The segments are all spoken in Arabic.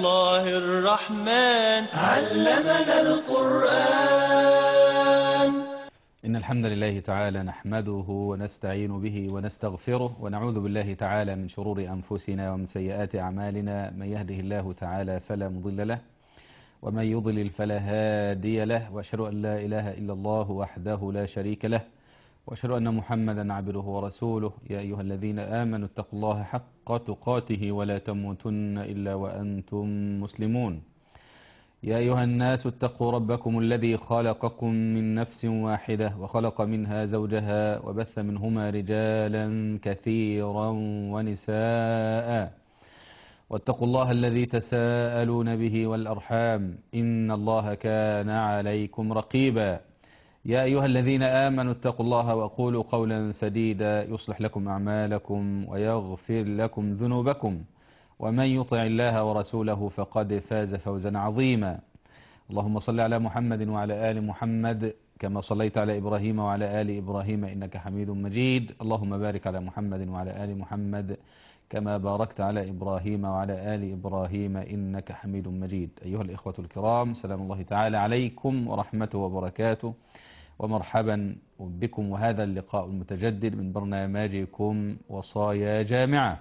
الله الرحمن علمنا القرآن. إن الحمد لله تعالى نحمده ونستعين به ونستغفره ونعوذ بالله تعالى من شرور أنفسنا ومن سيئات أعمالنا. من يهده الله تعالى فلا مضل له ومن يضلل فلا هادي له، وأشهد أن لا إله إلا الله وحده لا شريك له، وأشهد أن محمدا عبده ورسوله. يا أيها الذين آمنوا اتقوا الله حق تقاته ولا تموتن إلا وأنتم مسلمون. يا أيها الناس اتقوا ربكم الذي خلقكم من نفس واحدة وخلق منها زوجها وبث منهما رجالا كثيرا ونساء، واتقوا الله الذي تساءلون به والأرحام إن الله كان عليكم رقيبا. يا أيها الذين آمنوا اتقوا الله وقولوا قولا سديدا يصلح لكم أعمالكم ويغفر لكم ذنوبكم، ومن يطع الله ورسوله فقد فاز فوزا عظيما. اللهم صل على محمد وعلى آل محمد كما صليت على إبراهيم وعلى آل إبراهيم إنك حميد مجيد. اللهم بارك على محمد وعلى آل محمد كما باركت على إبراهيم وعلى آل إبراهيم إنك حميد مجيد. أيها الإخوة الكرام، سلام الله تعالى عليكم ورحمته وبركاته، ومرحبا بكم وهذا اللقاء المتجدد من برنامجكم وصايا جامعة.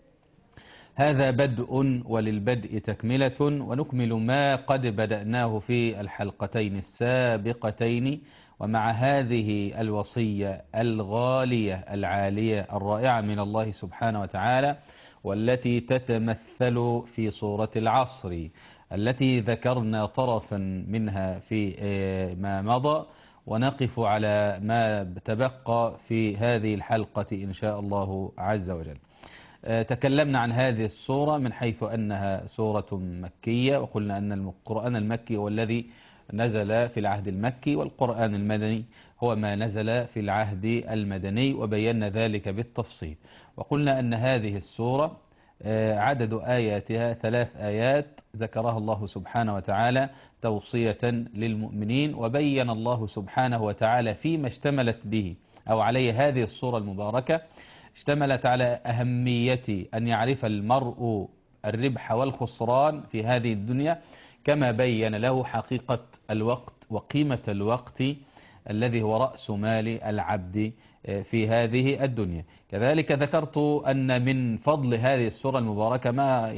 هذا بدء وللبدء تكملة، ونكمل ما قد بدأناه في الحلقتين السابقتين، ومع هذه الوصية الغالية العالية الرائعة من الله سبحانه وتعالى، والتي تتمثل في سورة العصر التي ذكرنا طرفا منها في ما مضى، ونقف على ما تبقى في هذه الحلقة إن شاء الله عز وجل. تكلمنا عن هذه السورة من حيث أنها سورة مكية، وقلنا أن القرآن المكي هو الذي نزل في العهد المكي، والقرآن المدني هو ما نزل في العهد المدني، وبينا ذلك بالتفصيل. وقلنا أن هذه السورة عدد آياتها 3 آيات ذكرها الله سبحانه وتعالى توصية للمؤمنين، وبين الله سبحانه وتعالى فيما اشتملت به أو عليه هذه السورة المباركة. اشتملت على أهمية أن يعرف المرء الربح والخسران في هذه الدنيا، كما بين له حقيقة الوقت وقيمة الوقت الذي هو رأس مال العبد في هذه الدنيا. كذلك ذكرت أن من فضل هذه السورة المباركة ما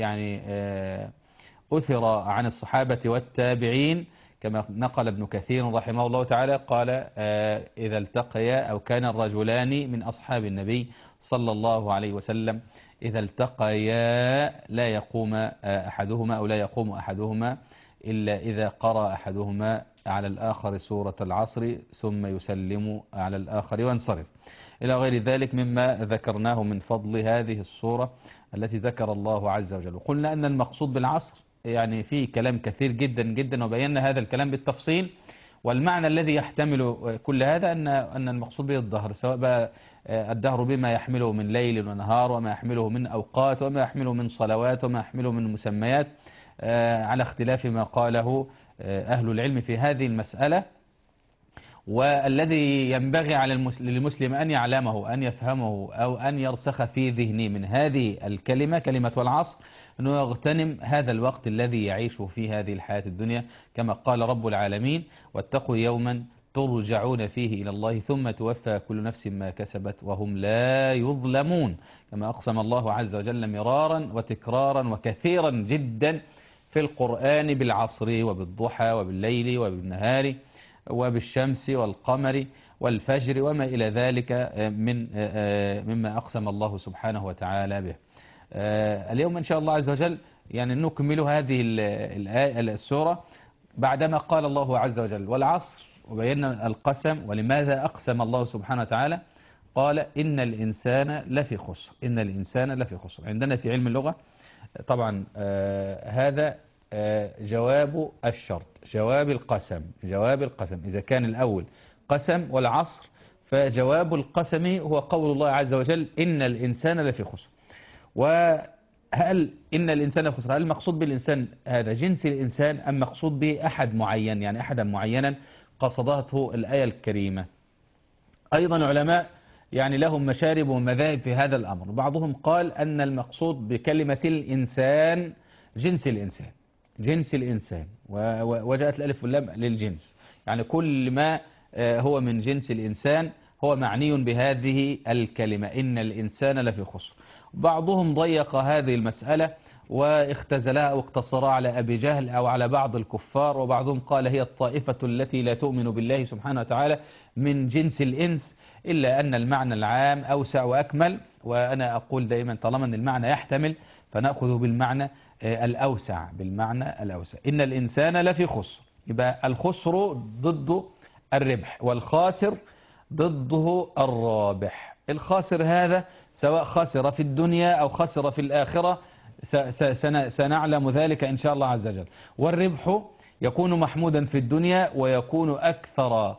أثر عن الصحابة والتابعين، كما نقل ابن كثير رحمه الله تعالى قال: إذا التقيا أو كان الرجلان من أصحاب النبي صلى الله عليه وسلم إذا التقيا لا يقوم أحدهما أو لا يقوم أحدهما إلا إذا قرأ أحدهما على الآخر سورة العصر ثم يسلم على الآخر وينصرف، إلى غير ذلك مما ذكرناه من فضل هذه السورة التي ذكر الله عز وجل. وقلنا أن المقصود بالعصر يعني فيه كلام كثير جدا جدا، وبينا هذا الكلام بالتفصيل، والمعنى الذي يحتمل كل هذا أن المقصود به الدهر، سواء بقى الدهر بما يحمله من ليل ونهار، وما يحمله من أوقات، وما يحمله من صلوات، وما يحمله من مسميات، على اختلاف ما قاله أهل العلم في هذه المسألة. والذي ينبغي على للمسلم أن يعلمه أن يفهمه أو أن يرسخ في ذهنه من هذه الكلمة، كلمة والعصر، أنه يغتنم هذا الوقت الذي يعيش في هذه الحياة الدنيا، كما قال رب العالمين: واتقوا يوما ترجعون فيه إلى الله ثم توفى كل نفس ما كسبت وهم لا يظلمون، كما أقسم الله عز وجل مرارا وتكرارا وكثيرا جدا في القرآن بالعصر وبالضحى وبالليل وبالنهار وبالشمس والقمر والفجر وما إلى ذلك مما أقسم الله سبحانه وتعالى به. اليوم إن شاء الله عز وجل يعني نكمل هذه السورة بعدما قال الله عز وجل والعصر، وبينا القسم ولماذا أقسم الله سبحانه وتعالى. قال: إن الإنسان لفي خسر. إن الإنسان لفي خسر عندنا في علم اللغة طبعا هذا جواب الشرط، جواب القسم. جواب القسم إذا كان الأول قسم والعصر، فجواب القسم هو قول الله عز وجل: إن الإنسان لفي خسر. وهل إن الإنسان لفي خسر، هل المقصود بالإنسان هذا جنس الإنسان أم مقصود به أحد معين، يعني أحدا معينا قصدته الآية الكريمة؟ أيضا علماء يعني لهم مشارب ومذاهب في هذا الأمر. بعضهم قال أن المقصود بكلمة الإنسان جنس الإنسان، جنس الإنسان، وجاءت الألف واللام للجنس، يعني كل ما هو من جنس الإنسان هو معني بهذه الكلمة، إن الإنسان لفي خسر. بعضهم ضيق هذه المسألة واختزلها أو اقتصرها على أبي جهل أو على بعض الكفار، وبعضهم قال هي الطائفة التي لا تؤمن بالله سبحانه وتعالى من جنس الإنس، إلا أن المعنى العام أوسع وأكمل. وأنا أقول دائما طالما أن المعنى يحتمل فنأخذ بالمعنى الأوسع، بالمعنى الأوسع. إن الإنسان لفي خسر، يبقى الخسر ضد الربح، والخاسر ضده الرابح. الخاسر هذا سواء خسر في الدنيا أو خسر في الآخرة، سنعلم ذلك إن شاء الله عز وجل. والربح يكون محمودا في الدنيا ويكون أكثر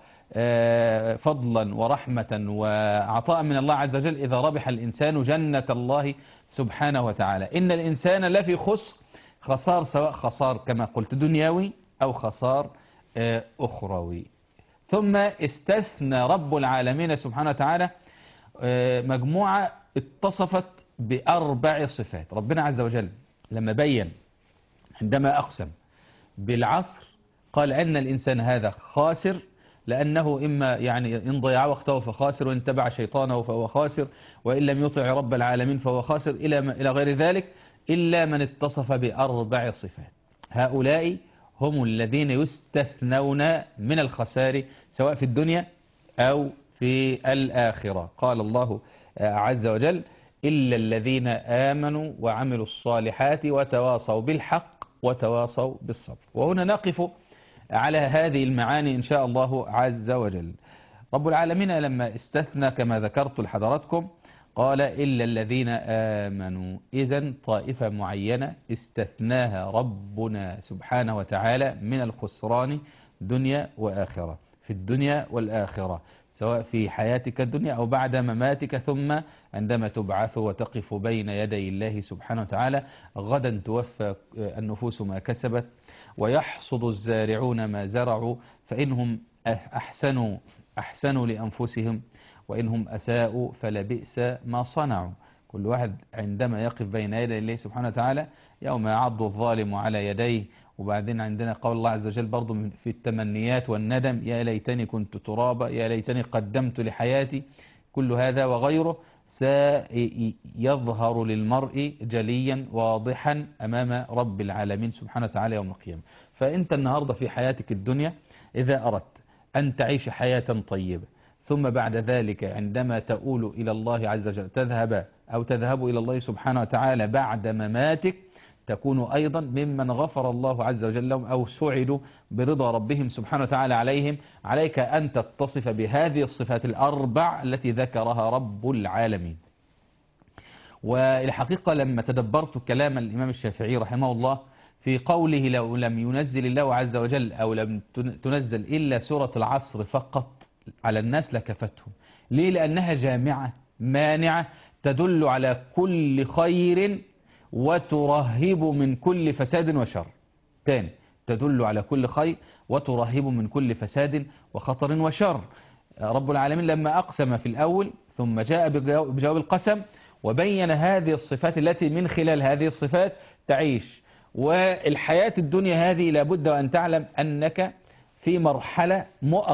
فضلا ورحمة وعطاء من الله عز وجل إذا ربح الإنسان جنة الله سبحانه وتعالى. إن الإنسان لفي خسر، خسار سواء خسار كما قلت دنيوي أو خسار أخروي. ثم استثنى رب العالمين سبحانه وتعالى مجموعة اتصفت بأربع صفات. ربنا عز وجل لما بين عندما أقسم بالعصر قال أن الإنسان هذا خاسر، لأنه إما يعني إن ضيع وقته فخاسر، وإن تبع شيطانه فهو خاسر، وإن لم يطع رب العالمين فهو خاسر، إلى غير ذلك، إلا من اتصف بأربع صفات. هؤلاء هم الذين يستثنون من الخسار سواء في الدنيا أو في الآخرة. قال الله عز وجل إلا الذين آمنوا وعملوا الصالحات وتواصوا بالحق وتواصوا بالصبر. وهنا نقف على هذه المعاني إن شاء الله عز وجل. رب العالمين لما استثنى كما ذكرت لحضراتكم قال إلا الذين آمنوا، إذن طائفة معينة استثناها ربنا سبحانه وتعالى من الخسران دنيا وآخرة، في الدنيا والآخرة، سواء في حياتك الدنيا أو بعد مماتك، ثم عندما تبعث وتقف بين يدي الله سبحانه وتعالى غدا توفى النفوس ما كسبت ويحصد الزارعون ما زرعوا، فإنهم أحسنوا لأنفسهم وإنهم أساءوا فلبئس ما صنعوا. كل واحد عندما يقف بين يدي الله سبحانه وتعالى يوم يعض الظالم على يديه. وبعدين عندنا قول الله عز وجل برضو في التمنيات والندم، يا ليتني كنت ترابا، يا ليتني قدمت لحياتي. كل هذا وغيره سيظهر للمرء جليا واضحا أمام رب العالمين سبحانه وتعالى يوم القيامة. فأنت النهاردة في حياتك الدنيا إذا أردت أن تعيش حياة طيبة، ثم بعد ذلك عندما تؤول إلى الله عز وجل تذهب إلى الله سبحانه وتعالى بعد مماتك، تكون أيضا ممن غفر الله عز وجل لهم أو سعدوا برضا ربهم سبحانه وتعالى عليهم. عليك أن تتصف بهذه الصفات الأربع التي ذكرها رب العالمين. والحقيقة لما تدبرت كلام الإمام الشافعي رحمه الله في قوله لو لم ينزل الله عز وجل أو لم تنزل إلا سورة العصر فقط على الناس لكفتهم. ليه؟ لأنها جامعة مانعة تدل على كل خير وترهب من كل فساد وشر. تاني، تدل على كل خير وترهب من كل فساد وخطر وشر. رب العالمين لما أقسم في الأول ثم جاء بجواب القسم وبين هذه الصفات التي من خلال هذه الصفات تعيش. والحياة الدنيا هذه لابد أن تعلم أنك في مرحلة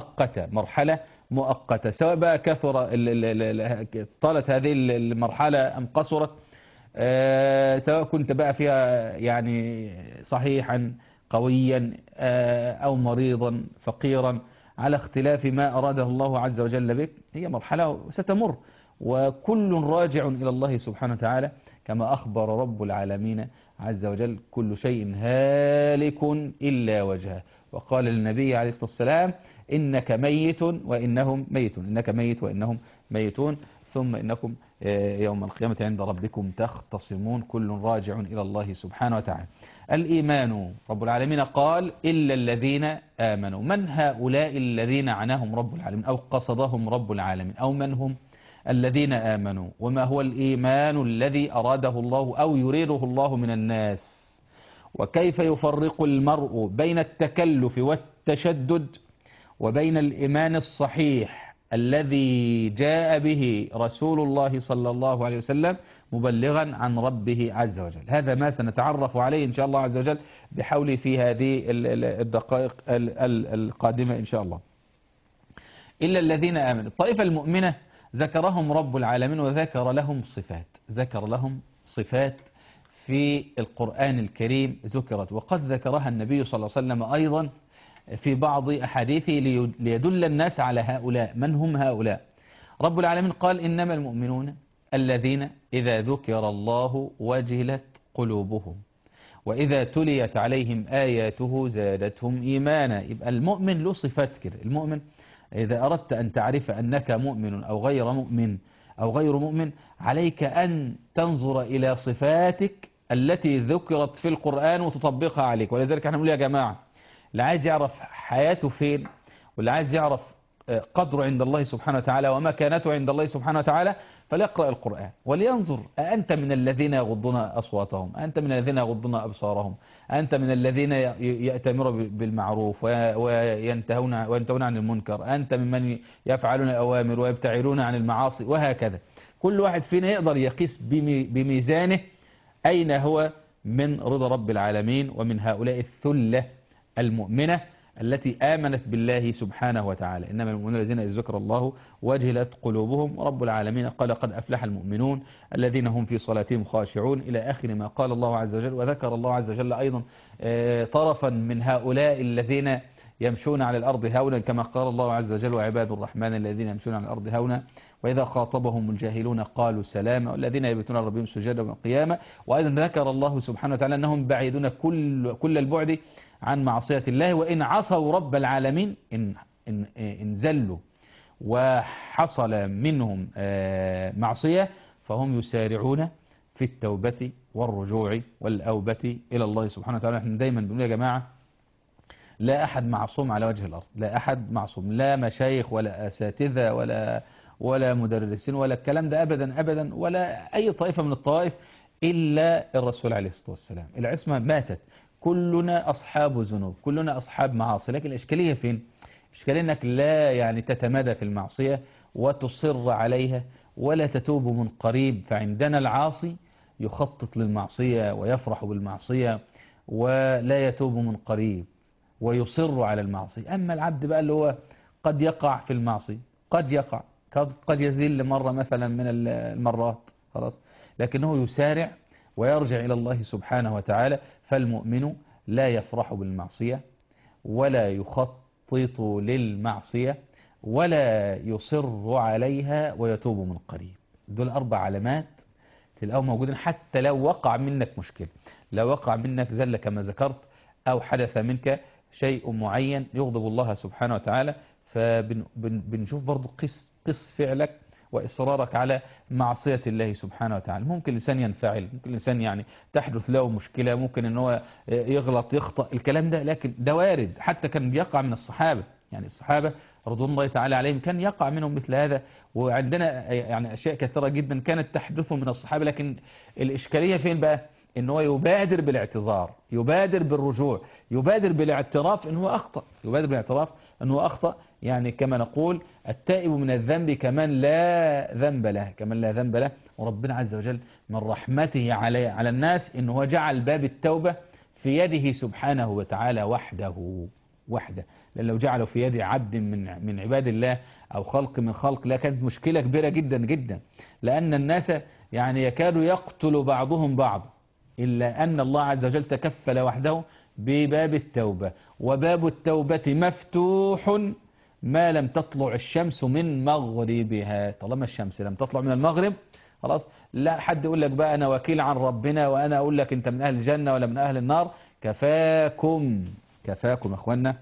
مؤقتة، سواء بقى كثر طالت هذه المرحلة أم قصرت، سواء كنت بقى فيها يعني صحيحا قويا أو مريضا فقيرا، على اختلاف ما أراده الله عز وجل بك. هي مرحلة ستمر، وكل راجع إلى الله سبحانه وتعالى كما أخبر رب العالمين عز وجل كل شيء هالك إلا وجهه. وقال للنبي عليه الصلاة والسلام إنك ميت وإنهم ميتون، إنك ميت وإنهم ميتون، ثم إنكم يوم القيامة عند ربكم تختصمون. كل راجع إلى الله سبحانه وتعالى. الإيمان، رب العالمين قال إلا الذين آمنوا. من هؤلاء الذين عناهم رب العالمين أو قصدهم رب العالمين، أو من هم الذين آمنوا؟ وما هو الإيمان الذي أراده الله أو يريده الله من الناس؟ وكيف يفرق المرء بين التكلف والتشدد وبين الإيمان الصحيح الذي جاء به رسول الله صلى الله عليه وسلم مبلغا عن ربه عز وجل. هذا ما سنتعرف عليه إن شاء الله عز وجل بحولي في هذه الدقائق القادمة إن شاء الله. إلا الذين آمنوا، الطائفة المؤمنة ذكرهم رب العالمين وذكر لهم صفات، ذكر لهم صفات في القرآن الكريم ذكرت، وقد ذكرها النبي صلى الله عليه وسلم أيضا في بعض أحاديثه ليدل الناس على هؤلاء. من هم هؤلاء؟ رب العالمين قال إنما المؤمنون الذين إذا ذكر الله وجلت قلوبهم وإذا تليت عليهم آياته زادتهم إيمانا. يبقى المؤمن له صفات كده. المؤمن إذا أردت أن تعرف أنك مؤمن أو غير مؤمن أو غير مؤمن عليك أن تنظر إلى صفاتك التي ذكرت في القرآن وتطبقها عليك. ولذلك احنا نقول يا جماعة اللي عايز يعرف حياته فين واللي عايز يعرف قدره عند الله سبحانه وتعالى ومكانته عند الله سبحانه وتعالى فليقرأ القرآن ولينظر أأنت من الذين يغضون أصواتهم، أنت من الذين يغضون أبصارهم، أنت من الذين يأتمرون بالمعروف وينتهون عن المنكر، أنت ممن يفعلون الأوامر ويبتعدون عن المعاصي، وهكذا. كل واحد فينا يقدر يقيس بميزانه أين هو من رضا رب العالمين ومن هؤلاء الثلة المؤمنة التي آمنت بالله سبحانه وتعالى. إنما المؤمنون الذين إذ ذكر الله وجلت قلوبهم، ورب العالمين قال قد أفلح المؤمنون الذين هم في صلاتهم خاشعون إلى آخر ما قال الله عز وجل. وذكر الله عز وجل أيضا طرفا من هؤلاء الذين يمشون على الأرض هونا كما قال الله عز وجل وعباد الرحمن الذين يمشون على الأرض هونا وإذا خاطبهم الجاهلون قالوا سلاما والذين يبيتون ربهم سجدا وقياما. وأيضا ذكر الله سبحانه وتعالى أنهم بعيدون كل البعد عن معصية الله، وإن عصوا رب العالمين إن زلوا وحصل منهم معصية فهم يسارعون في التوبة والرجوع والأوبة إلى الله سبحانه وتعالى. احنا دايما بنقول يا جماعة لا أحد معصوم على وجه الأرض، لا أحد معصوم، لا مشايخ ولا أساتذة ولا مدرسين ولا الكلام ده أبدا أبدا، ولا أي طائفة من الطوائف إلا الرسول عليه الصلاة والسلام. العصمة ماتت، كلنا أصحاب ذنوب، كلنا أصحاب معاصي، لكن الإشكالية فين؟ الإشكالية أنك لا يعني تتمادى في المعصية وتصر عليها ولا تتوب من قريب. فعندنا العاصي يخطط للمعصية ويفرح بالمعصية ولا يتوب من قريب ويصر على المعصية. أما العبد بقى اللي هو قد يقع في المعصية، قد يقع، قد يذل مرة مثلا من المرات خلاص، لكنه يسارع ويرجع إلى الله سبحانه وتعالى. فالمؤمن لا يفرح بالمعصية ولا يخطط للمعصية ولا يصر عليها ويتوب من قريب. دول 4 علامات تلاقوهم موجودين حتى لو وقع منك مشكلة، لو وقع منك زل كما ذكرت أو حدث منك شيء معين يغضب الله سبحانه وتعالى. فبنشوف برضو قس فعلك وإصرارك على معصية الله سبحانه وتعالى. ممكن الإنسان ينفعل، ممكن الإنسان يعني تحدث له مشكلة، ممكن أن هو يغلط يخطأ الكلام ده، لكن ده وارد. حتى كان يقع من الصحابة، يعني الصحابة رضوان الله تعالى عليهم كان يقع منهم مثل هذا. وعندنا يعني أشياء كثيرة جدا كانت تحدث من الصحابة، لكن الإشكالية فين بقى؟ ان هو يبادر بالاعتذار، يبادر بالرجوع، يبادر بالاعتراف ان هو اخطأ، يبادر بالاعتراف ان هو اخطأ. يعني كما نقول التائب من الذنب كمن لا ذنب له، كمن لا ذنب له. وربنا عز وجل من رحمته على الناس ان هو جعل باب التوبة في يده سبحانه وتعالى وحده. لأن لو جعله في يد عبد من عباد الله او خلق من خلق لا كانت مشكلة كبيرة جدا جدا، لان الناس يعني يكاد يقتل بعضهم بعض، إلا أن الله عز وجل تكفل وحده بباب التوبة. وباب التوبة مفتوح ما لم تطلع الشمس من مغربها. طالما الشمس لم تطلع من المغرب خلاص لا حد يقول لك بقى أنا وكيل عن ربنا وأنا أقول لك أنت من أهل الجنة ولا من أهل النار. كفاكم أخوانا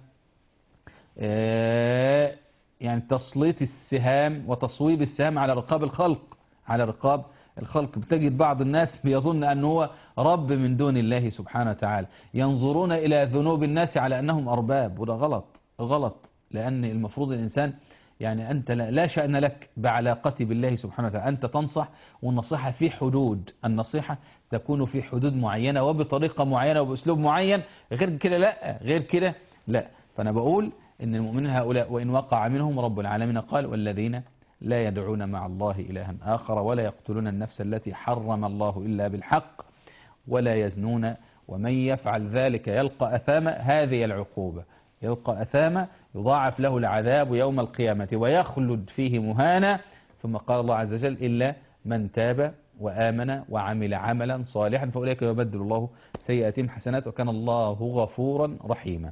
يعني تسليط السهام وتصويب السهام على رقاب الخلق، على رقاب الخلق. بتجد بعض الناس بيظن أنه هو رب من دون الله سبحانه وتعالى، ينظرون إلى ذنوب الناس على أنهم أرباب، وده غلط. لأن المفروض الإنسان يعني أنت لا شأن لك بعلاقتي بالله سبحانه وتعالى، أنت تنصح والنصيحة في حدود، النصيحة تكون في حدود معينة وبطريقة معينة وبأسلوب معين، غير كده لا، غير كده لا. فأنا بقول إن المؤمنين هؤلاء وإن وقع منهم رب العالمين قال والذين لا يدعون مع الله إلها آخر ولا يقتلون النفس التي حرم الله إلا بالحق ولا يزنون ومن يفعل ذلك يلقى أثاما. هذه العقوبة، يلقى أثاما يضاعف له العذاب يوم القيامة ويخلد فيه مهانا. ثم قال الله عز وجل إلا من تاب وآمن وعمل عملا صالحا فأولئك يبدل الله سيئاتهم حسنات وكان الله غفورا رحيما.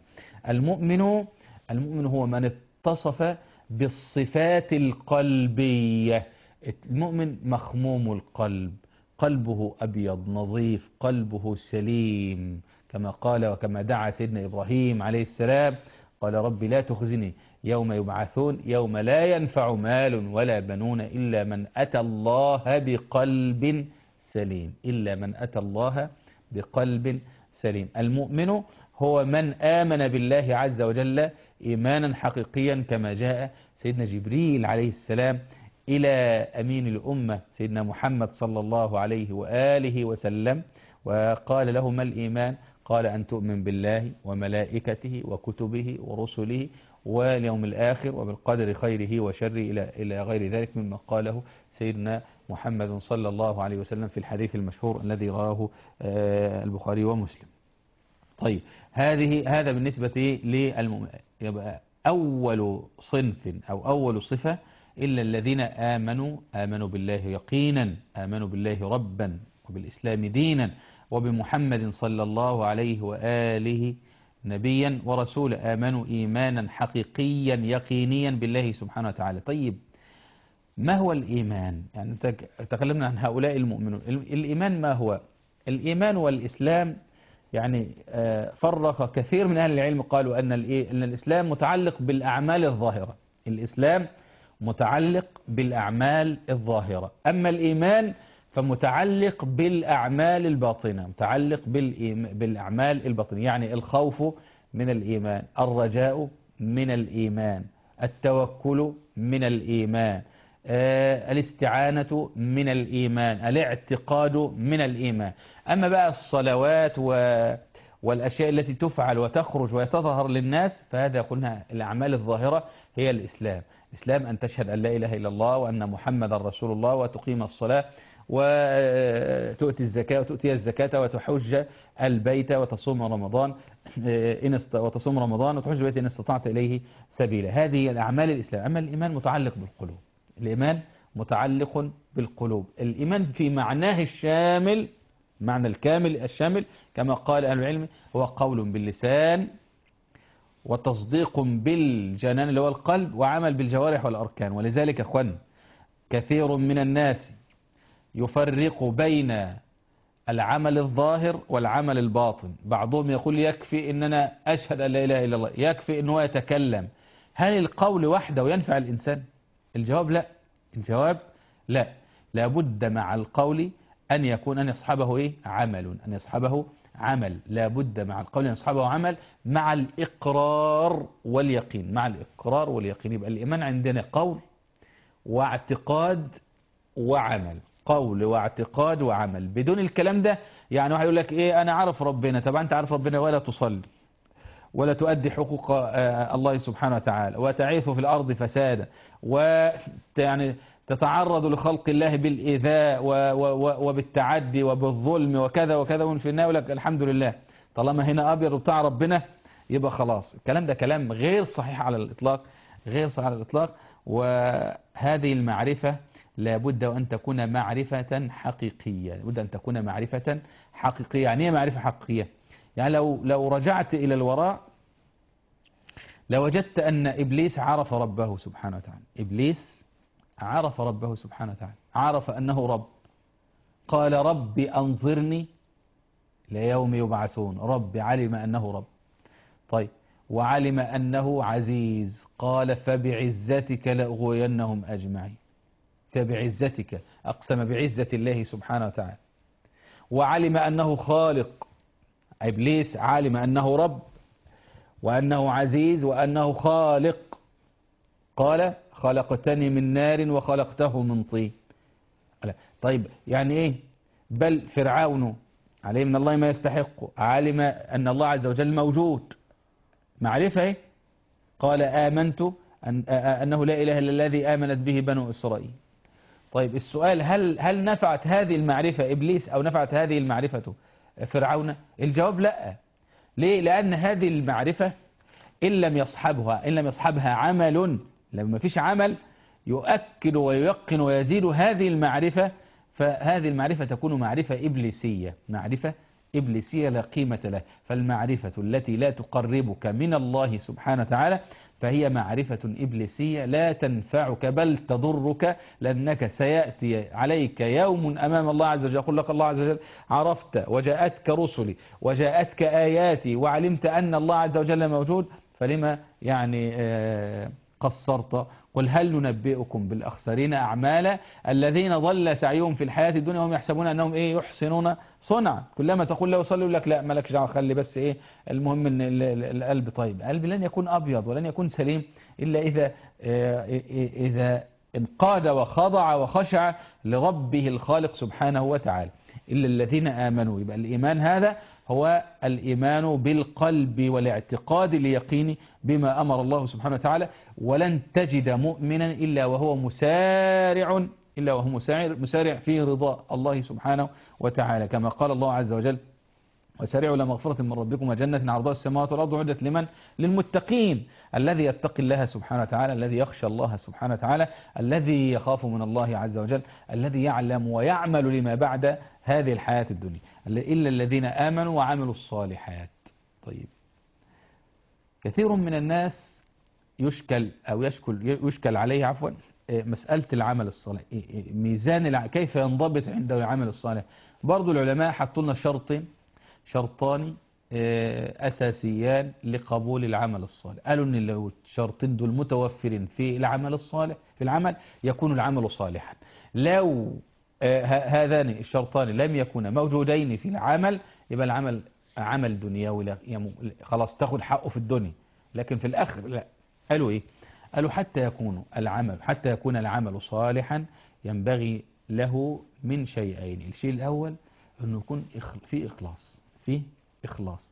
المؤمن هو من اتصف بالصفات القلبية. المؤمن مخموم القلب، قلبه أبيض نظيف، قلبه سليم، كما قال وكما دعا سيدنا إبراهيم عليه السلام قال رب لا تخزني يوم يبعثون يوم لا ينفع مال ولا بنون إلا من أتى الله بقلب سليم، إلا من أتى الله بقلب سليم. المؤمن هو من آمن بالله عز وجل إيمانا حقيقيا كما جاء سيدنا جبريل عليه السلام إلى أمين الأمة سيدنا محمد صلى الله عليه وآله وسلم وقال له ما الإيمان؟ قال أن تؤمن بالله وملائكته وكتبه ورسله واليوم الآخر وبالقدر خيره وشره إلى غير ذلك مما قاله سيدنا محمد صلى الله عليه وسلم في الحديث المشهور الذي رواه البخاري ومسلم. طيب هذا بالنسبة للمؤمن. يبقى أول صنف أو أول صفة إلا الذين آمنوا بالله يقينا، آمنوا بالله ربا وبالإسلام دينا وبمحمد صلى الله عليه وآله نبيا ورسولا، آمنوا إيمانا حقيقيا يقينيا بالله سبحانه وتعالى. طيب ما هو الإيمان؟ يعني تكلمنا عن هؤلاء المؤمنون. الإيمان ما هو؟ الإيمان والإسلام يعني فرق كثير من أهل العلم قالوا أن الإسلام متعلق بالأعمال الظاهرة. الإسلام متعلق بالأعمال الظاهرة، أما الإيمان فمتعلق بالأعمال الباطنة، متعلق بالأعمال الباطنة. يعني الخوف من الإيمان، الرجاء من الإيمان، التوكل من الإيمان، الاستعانة من الإيمان، الاعتقاد من الإيمان. أما بقى الصلوات والأشياء التي تفعل وتخرج وتظهر للناس فهذا قلنا الأعمال الظاهرة هي الإسلام. الإسلام أن تشهد أن لا إله إلا الله وأن محمد رسول الله وتقيم الصلاة وتؤتي الزكاة وتؤتي الزكاة وتحج البيت وتصوم رمضان وتحج البيت إن استطعت إليه سبيلا. هذه الأعمال الإسلام. أما الإيمان متعلق بالقلوب، الإيمان متعلق بالقلوب. الإيمان في معناه الشامل، معنى الكامل الشامل كما قال أهل العلم هو قول باللسان وتصديق بالجنان اللي هو القلب وعمل بالجوارح والأركان. ولذلك أخوان كثير من الناس يفرق بين العمل الظاهر والعمل الباطن. بعضهم يقول يكفي إن أنا أشهد أن لا إله إلا الله، يكفي إن هو يتكلم. هل القول وحده ينفع الإنسان؟ الجواب لا. الجواب لا، لابد مع القول أن يصحبه عمل، أن يصحبه عمل. لابد مع القول أن يصحبه عمل مع الإقرار واليقين، مع الإقرار واليقين. يبقى الإيمان عندنا قول واعتقاد وعمل، قول واعتقاد وعمل. بدون الكلام ده يعني واحد يقول لك أنا عارف ربنا. طبعا أنت عارف ربنا ولا تصلي ولا تؤدي حقوق الله سبحانه وتعالى وتعيث في الأرض فسادا ويعني تتعرض لخلق الله بالإيذاء وبالتعدي وبالظلم وكذا وكذا، وفي النهاية يقول لك الحمد لله طالما هنا أبيض وبتاع ربنا يبقى خلاص. الكلام ده كلام غير صحيح على الإطلاق، غير صحيح على الإطلاق. وهذه المعرفة لابد أن تكون معرفة حقيقية، لابد أن تكون معرفة حقيقية. يعني ايه معرفة حقيقية؟ يعني لو رجعت إلى الوراء لوجدت أن إبليس عرف ربه سبحانه وتعالى. إبليس عرف ربه سبحانه وتعالى، عرف أنه رب. قال رب أنظرني ليوم يبعثون. رب علم أنه رب. طيب وعلم أنه عزيز. قال فبعزتك لأغوينهم أجمعين. فبعزتك، أقسم بعزة الله سبحانه وتعالى. وعلم أنه خالق. إبليس علم أنه رب وأنه عزيز وأنه خالق. قال خلقتني من نار وخلقته من طين. طيب يعني إيه؟ بل فرعون عليه من الله ما يستحق، علم أن الله عز وجل موجود. معرفة قال آمنت أنه لا إله إلا الذي آمنت به بنو إسرائيل. طيب السؤال، هل نفعت هذه المعرفة إبليس أو نفعت هذه المعرفة فرعون؟ الجواب لا. ليه؟ لأن هذه المعرفة إن لم يصحبها عمل، لما ما فيش عمل يؤكد وييقن ويزيد هذه المعرفة، فهذه المعرفة تكون معرفة إبليسية، معرفة إبليسية لا قيمة لها. فالمعرفة التي لا تقربك من الله سبحانه وتعالى فهي معرفة إبليسية لا تنفعك بل تضرك، لأنك سيأتي عليك يوم أمام الله عز وجل يقول لك الله عز وجل: عرفت وجاءتك رسلي وجاءتك آياتي وعلمت أن الله عز وجل موجود، فلما يعني قصرت؟ قل هل ننبئكم بالأخسرين أعمالا الذين ضل سعيهم في الحياة الدنيا وهم يحسبون أنهم يحسنون صنعا. كلما تقول له صلي يقول لك لا مالكش دعوه، خلي بس المهم ان القلب طيب. القلب لن يكون أبيض ولن يكون سليم إلا إذا انقاد وخضع وخشع لربه الخالق سبحانه وتعالى. إلا الذين آمنوا. يبقى الإيمان هذا هو الإيمان بالقلب والاعتقاد اليقيني بما أمر الله سبحانه وتعالى. ولن تجد مؤمنا إلا وهو مسارع في رضا الله سبحانه وتعالى، كما قال الله عز وجل: وسارعوا إلى مغفرة من ربكم وجنة عرضها السماوات والأرض أعدت لمن؟ للمتقين. الذي يتقي الله سبحانه وتعالى، الذي يخشى الله سبحانه وتعالى، الذي يخاف من الله عز وجل، الذي يعلم ويعمل لما بعد هذه الحياة الدنيا. إلا الذين آمنوا وعملوا الصالحات. طيب، كثير من الناس يشكل عليه مسألة العمل الصالح، ميزان كيف ينضبط عنده العمل الصالح. برضو العلماء حطوا لنا شرطان أساسيان لقبول العمل الصالح. قالوا أن لو الشرطين دول متوفرين في العمل الصالح يكون العمل صالحا. لو هذان الشرطان لم يكونا موجودين في العمل يبقى العمل عمل دنيوي خلاص تاخد حقه في الدنيا، لكن في الآخر لا. قالوا إيه؟ قالوا حتى يكون العمل صالحا ينبغي له من شيئين. الشيء الأول أنه يكون فيه إخلاص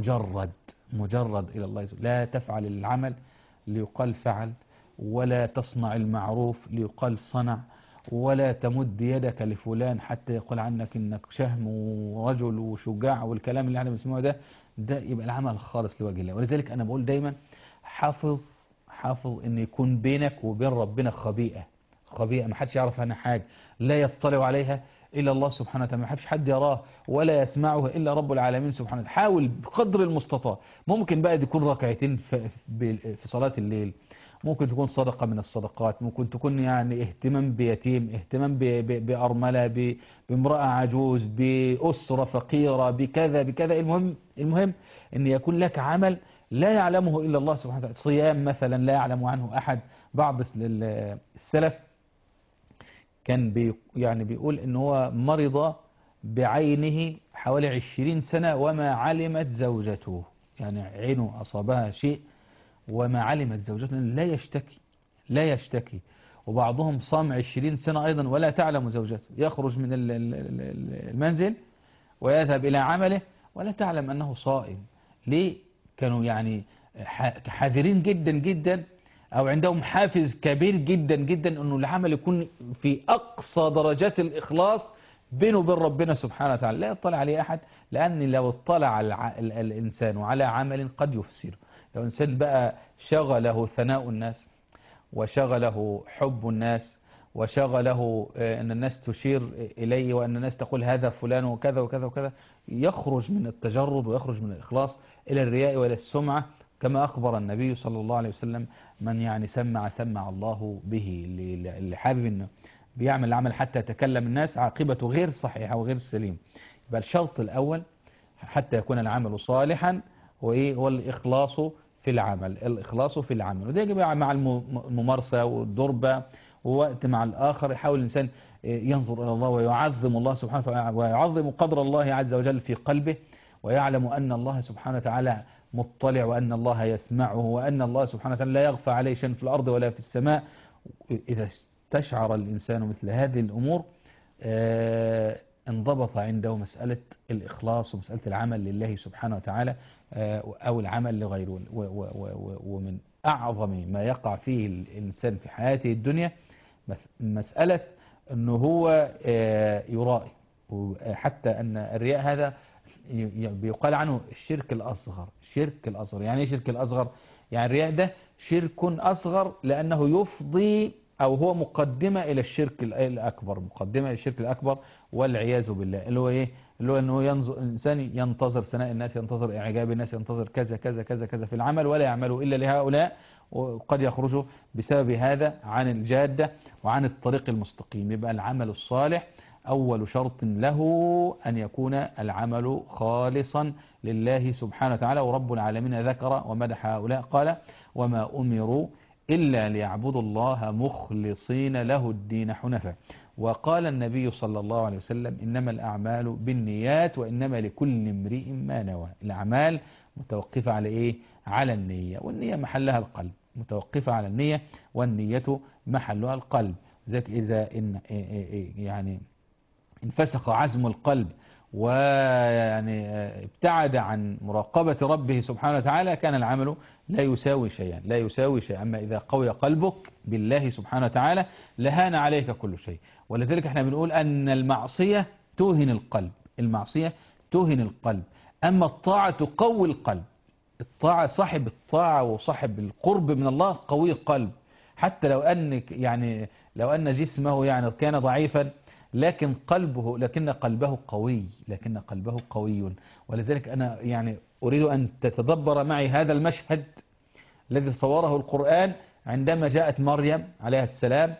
مجرد إلى الله، لا تفعل العمل ليقال فعل، ولا تصنع المعروف ليقال صنع، ولا تمد يدك لفلان حتى يقول عنك إنك شهم ورجل وشجاع والكلام اللي احنا بنسمعه ده يبقى العمل خالص لوجه الله. ولذلك أنا بقول دايما حافظ إن يكون بينك وبين ربنا خبيئة ما حدش يعرف عنها حاجة، لا يطلع عليها إلا الله سبحانه وتعالى، ما حدش حد يراه ولا يسمعه إلا رب العالمين سبحانه وتعالى. حاول بقدر المستطاع. ممكن بقى يكون ركعتين في صلاة الليل، ممكن تكون صدقة من الصدقات، ممكن تكون يعني اهتمام بيتيم، اهتمام بأرملة، بامرأة عجوز، بأسرة فقيرة، بكذا. المهم أن يكون لك عمل لا يعلمه إلا الله سبحانه وتعالى. صيام مثلا لا يعلم عنه أحد. بعض السلف كان بيقول ان هو مرض بعينه حوالي 20 سنة وما علمت زوجته، يعني عينه أصابها شيء وما علمت زوجته، لا يشتكي. وبعضهم صام 20 سنة أيضا ولا تعلم زوجته، يخرج من المنزل ويذهب إلى عمله ولا تعلم أنه صائم. ليه؟ كانوا يعني حذرين جدا جدا، أو عندهم حافز كبير جدا جدا أنه العمل يكون في أقصى درجات الإخلاص بينه وبين ربنا سبحانه وتعالى، لا يطلع عليه أحد. لأن لو اطلع الإنسان على عمل قد يفسره. لو الإنسان بقى شغله ثناء الناس، وشغله حب الناس، وشغله أن الناس تشير إليه، وأن الناس تقول هذا فلان وكذا وكذا وكذا، يخرج من التجرد ويخرج من الإخلاص إلى الرياء وإلى السمعة، كما أخبر النبي صلى الله عليه وسلم: من يعني سمع الله به. اللي حابب أنه بيعمل العمل حتى يتكلم الناس عاقبته غير صحيحة وغير سليم. يبقى الشرط الأول حتى يكون العمل صالحا هو الإخلاص في العمل. وده يجب مع الممارسة والدربة، ووقت مع الآخر يحاول الإنسان ينظر إلى الله ويعظم الله سبحانه وتعالى، ويعظم قدر الله عز وجل في قلبه، ويعلم أن الله سبحانه وتعالى مطلع، وأن الله يسمعه، وأن الله سبحانه وتعالى لا يغفى عليه شيء في الأرض ولا في السماء. إذا استشعر الإنسان مثل هذه الأمور انضبط عنده مسألة الإخلاص ومسألة العمل لله سبحانه وتعالى أو العمل لغيره. ومن أعظم ما يقع فيه الإنسان في حياته الدنيا مسألة أنه هو يرائي. وحتى أن الرياء هذا بيقال عنه الشرك الأصغر. شرك الأصغر يعني إيه شرك الأصغر؟ يعني الرياء ده شرك أصغر لأنه يفضي أو هو مقدمة إلى الشرك الأكبر، مقدمة إلى الشرك الأكبر والعياذ بالله. اللي هو إيه؟ اللي هو أنه الإنسان ينتظر ثناء الناس، ينتظر إعجاب الناس، ينتظر كذا كذا كذا كذا في العمل ولا يعمله إلا لهؤلاء، وقد يخرجوا بسبب هذا عن الجادة وعن الطريق المستقيم. يبقى العمل الصالح أول شرط له أن يكون العمل خالصا لله سبحانه وتعالى. ورب العالمين ذكر ومدح هؤلاء قال: وما أمروا إلا ليعبدوا الله مخلصين له الدين حنفاء. وقال النبي صلى الله عليه وسلم: إنما الأعمال بالنيات وإنما لكل امرئ ما نوى. الأعمال متوقفة على إيه؟ على النية، والنية محلها القلب. متوقفة على النية والنية محلها القلب. ذلك إذا يعني انفسخ عزم القلب ويعني ابتعد عن مراقبة ربه سبحانه وتعالى كان العمل لا يساوي شيئا، لا يساوي شيئا. أما إذا قوي قلبك بالله سبحانه وتعالى لهان عليك كل شيء. ولذلك احنا بنقول أن المعصية توهن القلب، المعصية توهن القلب. أما الطاعة تقوي القلب. الطاعة، صاحب الطاعة وصاحب القرب من الله قوي القلب، حتى لو أن جسمه يعني كان ضعيفا لكن قلبه قوي، لكن قلبه قوي. ولذلك أنا يعني أريد أن تتدبر معي هذا المشهد الذي صوره القرآن عندما جاءت مريم عليه السلام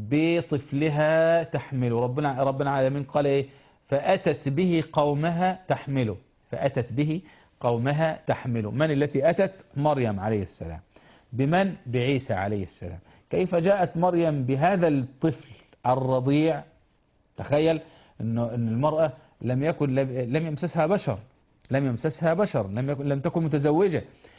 بطفلها تحمله. ربنا العالمين قال إيه؟ فأتت به قومها تحمله. فأتت به قومها تحمله. من التي أتت؟ مريم عليه السلام. بمن؟ بعيسى عليه السلام. كيف جاءت مريم بهذا الطفل الرضيع؟ تخيل أن المرأة لم يمسسها بشر، لم تكن متزوجة،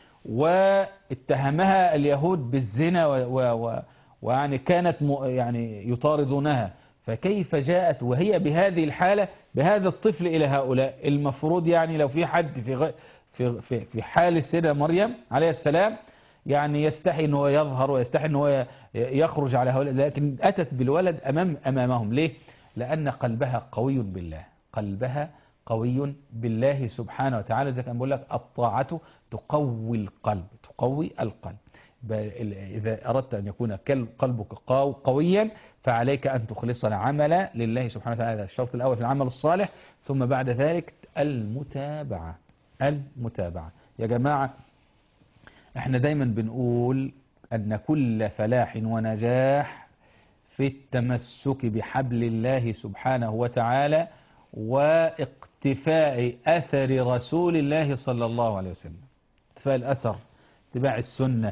واتهمها اليهود بالزنا ويعني كانت يعني يطاردونها. فكيف جاءت وهي بهذه الحالة بهذا الطفل إلى هؤلاء؟ المفروض يعني لو في حد في حال السيدة مريم عليه السلام يعني يستحي أنه يظهر ويستحي أنه يخرج على هؤلاء، لكن أتت بالولد أمامهم. ليه؟ لأن قلبها قوي بالله، قلبها قوي بالله سبحانه وتعالى. زي كان بقول لك الطاعة تقوي القلب، تقوي القلب. إذا أردت أن يكون قلبك قويا فعليك أن تخلص العمل لله سبحانه وتعالى. هذا الشرط الأول في العمل الصالح. ثم بعد ذلك المتابعة. المتابعة يا جماعة، احنا دايما بنقول أن كل فلاح ونجاح في التمسك بحبل الله سبحانه وتعالى واقتفاء أثر رسول الله صلى الله عليه وسلم. اقتفاء الأثر، اتباع السنة.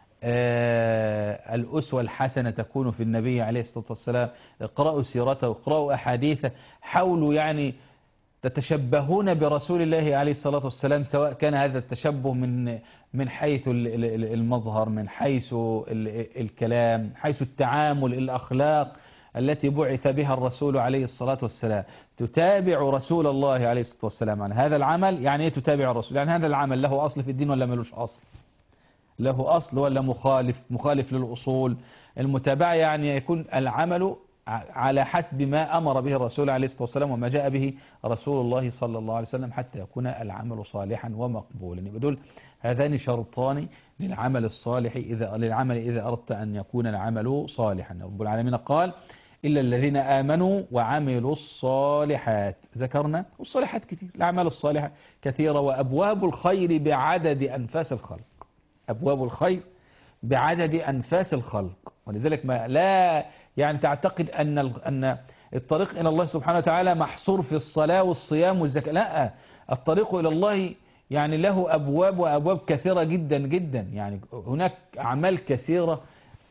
الأسوة الحسنة تكون في النبي عليه الصلاة والسلام. اقرأوا سيرته، اقرأوا أحاديثه، حاولوا يعني تتشبهون برسول الله عليه الصلاة والسلام، سواء كان هذا التشبه من حيث المظهر، من حيث الكلام، حيث التعامل، الأخلاق التي بعث بها الرسول عليه الصلاة والسلام. تتابع رسول الله عليه الصلاة والسلام عن هذا العمل. يعني ايه تتابع الرسول؟ يعني هذا العمل له أصل في الدين ولا ملوش أصل؟ له أصل ولا مخالف للأصول؟ المتابعة يعني يكون العمل على حسب ما أمر به الرسول عليه الصلاة والسلام وما جاء به رسول الله صلى الله عليه وسلم حتى يكون العمل صالحا ومقبولا. يبقى دول هذان شرطان للعمل الصالح إذا أردت أن يكون العمل صالحا. رب العالمين قال: إلا الذين آمنوا وعملوا الصالحات. ذكرنا والصالحات كتير، الأعمال الصالحة كثيرة. وأبواب الخير بعدد أنفاس الخلق، أبواب الخير بعدد أنفاس الخلق. ولذلك ما لا يعني تعتقد أن الطريق إلى الله سبحانه وتعالى محصور في الصلاة والصيام والزكاة. لا، الطريق إلى الله يعني له أبواب وأبواب كثيرة جدا جدا. يعني هناك أعمال كثيرة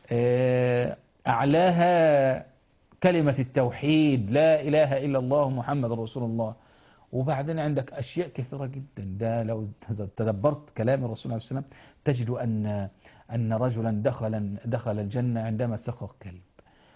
أعلاها كلمة التوحيد، لا إله إلا الله محمد رسول الله. وبعدين عندك أشياء كثيرة جدا. ده لو تدبرت كلام الرسول عليه السلام تجد أن رجلا دخل الجنة عندما سقى كلب،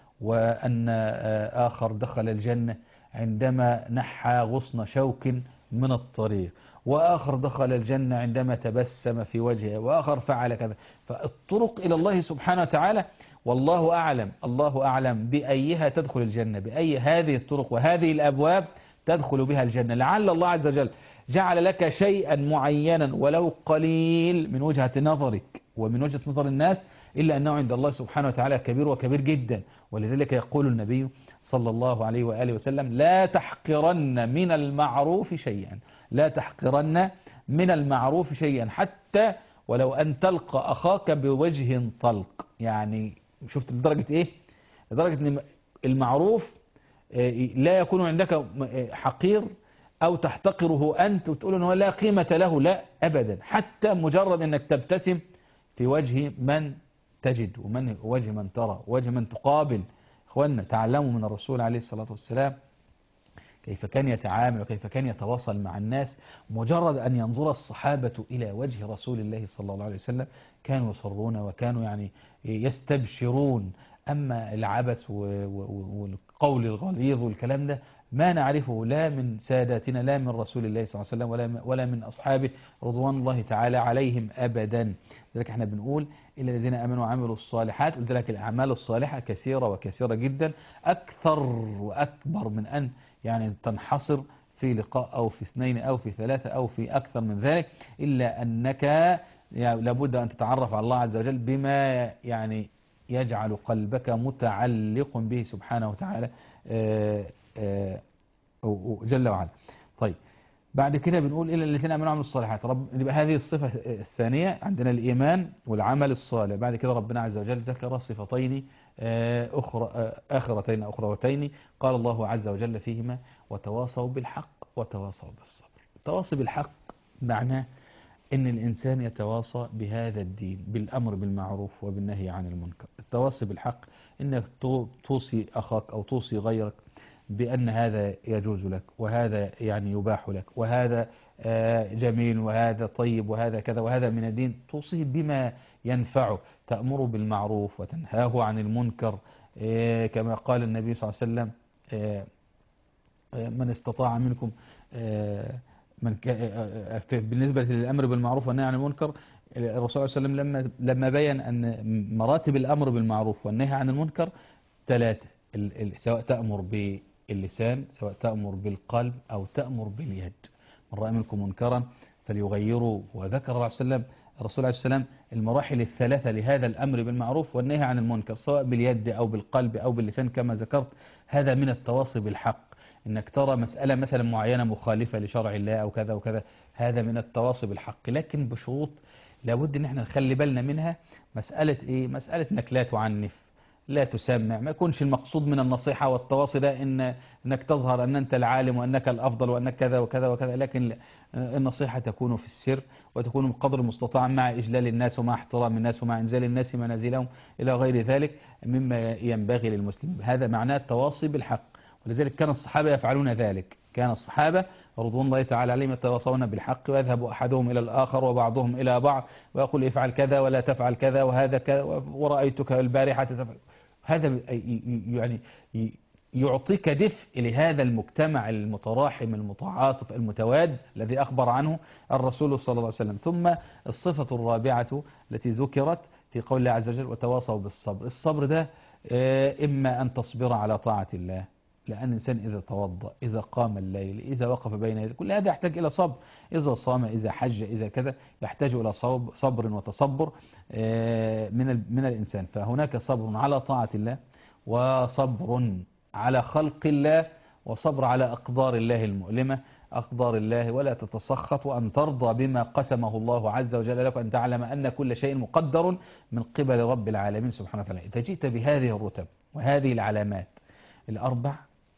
وأن آخر دخل الجنة عندما نحى غصن شوك من الطريق، وآخر دخل الجنة عندما تبسم في وجهه، وآخر فعل كذا. فالطرق إلى الله سبحانه وتعالى والله أعلم، الله أعلم بأيها تدخل الجنة، بأي هذه الطرق وهذه الأبواب تدخل بها الجنة. لعل الله عز وجل جعل لك شيئا معينا ولو قليل من وجهة نظرك ومن وجهة نظر الناس، إلا أنه عند الله سبحانه وتعالى كبير وكبير جدا. ولذلك يقول النبي صلى الله عليه وآله وسلم: لا تحقرن من المعروف شيئا، لا تحقرن من المعروف شيئا، حتى ولو أن تلقى أخاك بوجه طلق. يعني شفت لدرجة إيه؟ لدرجة أن المعروف لا يكون عندك حقير أو تحتقره أنت وتقول أنه لا قيمة له، لا أبدا، حتى مجرد أنك تبتسم في وجه من تجد ومن وجه من ترى وجه من تقابل. إخواننا تعلموا من الرسول عليه الصلاة والسلام كيف كان يتعامل وكيف كان يتواصل مع الناس. مجرد أن ينظر الصحابة إلى وجه رسول الله صلى الله عليه وسلم كانوا يصرون وكانوا يعني يستبشرون. أما العبث والقول الغليظ والكلام ده ما نعرفه لا من ساداتنا، لا من رسول الله صلى الله عليه وسلم ولا من أصحابه رضوان الله تعالى عليهم أبدا. لذلك احنا بنقول إلا الذين آمنوا وعملوا الصالحات. قلت لك الأعمال الصالحة كثيرة وكثيرة جدا، أكثر وأكبر من أن يعني تنحصر في لقاء أو في اثنين أو في ثلاثة أو في أكثر من ذلك، إلا أنك يعني لابد أن تتعرف على الله عز وجل بما يعني يجعل قلبك متعلق به سبحانه وتعالى جل وعلا. طيب بعد كده بنقول إلا الذين آمنوا وعملوا الصالحات. يبقى هذه الصفة الثانية عندنا الإيمان والعمل الصالح. بعد كده ربنا عز وجل ذكر صفتين أخرتين قال الله عز وجل فيهما: وتواصوا بالحق وتواصوا بالصبر. التواصي بالحق معناه إن الإنسان يتواصى بهذا الدين بالأمر بالمعروف وبالنهي عن المنكر. التواصي بالحق إنك توصي أخاك أو توصي غيرك بأن هذا يجوز لك وهذا يعني يباح لك وهذا جميل وهذا طيب وهذا كذا وهذا من الدين، توصيه بما ينفعه، تأمره بالمعروف وتنهاه عن المنكر. كما قال النبي صلى الله عليه وسلم: من استطاع منكم بالنسبة للأمر بالمعروف والنهي عن المنكر، الرسول صلى الله عليه وسلم لما بين أن مراتب الأمر بالمعروف والنهي عن المنكر ثلاثة: سواء تأمر باللسان، سواء تأمر بالقلب، أو تأمر باليد. من رأى منكم منكرا فليغيروا. وذكر الرسول عليه السلام المراحل الثلاثة لهذا الأمر بالمعروف والنهي عن المنكر، سواء باليد أو بالقلب أو باللسان كما ذكرت. هذا من التواصي بالحق، إنك ترى مسألة مثلا معينة مخالفة لشرع الله أو كذا وكذا، هذا من التواصي بالحق، لكن بشروط لابد إن احنا نخلي بالنا منها. مسألة إيه؟ مسألة إنك لا تعنف، لا تسمع، ما يكونش المقصود من النصيحة والتواصي ده إنك تظهر أن أنت العالم وأنك الأفضل وأنك كذا وكذا وكذا، لكن النصيحة تكون في السر وتكون بقدر المستطاع مع إجلال الناس ومع احترام الناس ومع إنزال الناس منازلهم إلى غير ذلك مما ينبغي للمسلم. هذا معناه التواصي بالحق، ولذلك كان الصحابة يفعلون ذلك. كان الصحابة رضوان الله تعالى عليهم يتواصون بالحق، ويذهب أحدهم إلى الآخر وبعضهم إلى بعض ويقول: افعل كذا ولا تفعل كذا وهذا كذا ورأيتك البارحة تفعل. هذا يعني يعطيك دفء لهذا المجتمع المتراحم المتعاطف المتواد الذي أخبر عنه الرسول صلى الله عليه وسلم. ثم الصفة الرابعة التي ذكرت في قول الله عز وجل: وتواصوا بالصبر. الصبر ده إما أن تصبر على طاعة الله، لأن الإنسان إذا توضأ، إذا قام الليل، إذا وقف بين يديه، كل هذا يحتاج إلى صبر. إذا صام، إذا حج، إذا كذا، يحتاج إلى صبر وتصبر من الإنسان. فهناك صبر على طاعة الله، وصبر على خلق الله، وصبر على أقدار الله المؤلمة، أقدار الله ولا تتسخط، وأن ترضى بما قسمه الله عز وجل لك، وأن تعلم أن كل شيء مقدر من قبل رب العالمين سبحانه وتعالى. إذا جئت بهذه الرتب وهذه العلامات الأربع،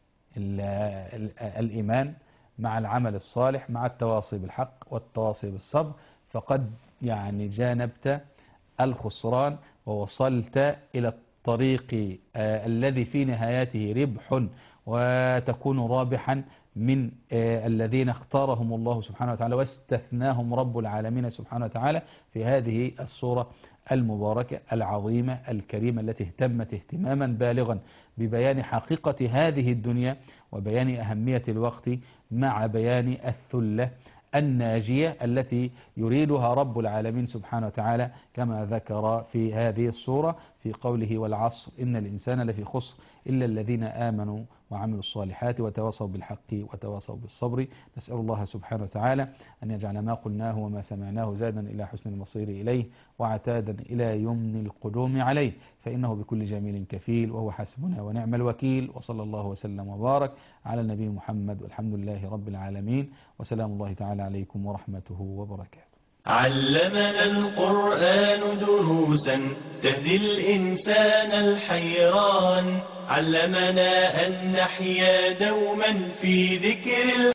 الإيمان مع العمل الصالح مع التواصي بالحق والتواصي بالصبر، فقد يعني جانبت الخسران ووصلت إلى الطريق الذي في نهايته ربح، وتكون رابحا من الذين اختارهم الله سبحانه وتعالى واستثناهم رب العالمين سبحانه وتعالى في هذه الصورة المباركة العظيمة الكريمة التي اهتمت اهتماما بالغا ببيان حقيقة هذه الدنيا وبيان أهمية الوقت مع بيان الثلة الناجية التي يريدها رب العالمين سبحانه وتعالى كما ذكر في هذه الصورة في قوله والعصر إن الإنسان لفي خسر إلا الذين آمنوا وعملوا الصالحات وتواصوا بالحق وتواصوا بالصبر. نسأل الله سبحانه وتعالى أن يجعل ما قلناه وما سمعناه زادا إلى حسن المصير إليه وعتادا إلى يمن القدوم عليه، فإنه بكل جميل كفيل وهو حسبنا ونعم الوكيل. وصلى الله وسلم وبارك على النبي محمد والحمد لله رب العالمين، وسلام الله تعالى عليكم ورحمته وبركاته. علمنا القرآن دروسا تهدي الإنسان الحيران، علمنا أن نحيا دوما في ذكر